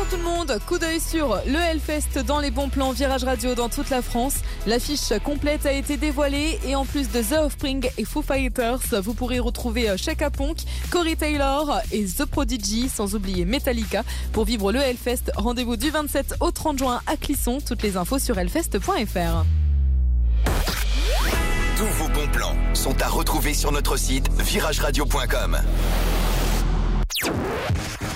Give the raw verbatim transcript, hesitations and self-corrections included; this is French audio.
tout le monde, coup d'œil sur le Hellfest dans les bons plans Virage Radio dans toute la France. L'affiche complète a été dévoilée et en plus de The Offspring et Foo Fighters, vous pourrez retrouver Chaka Ponk, Corey Taylor et The Prodigy, sans oublier Metallica. Pour vivre le Hellfest, rendez-vous du vingt-sept au trente juin à Clisson. Toutes les infos sur hellfest point f r. Tous vos bons plans sont à retrouver sur notre site virage radio point com.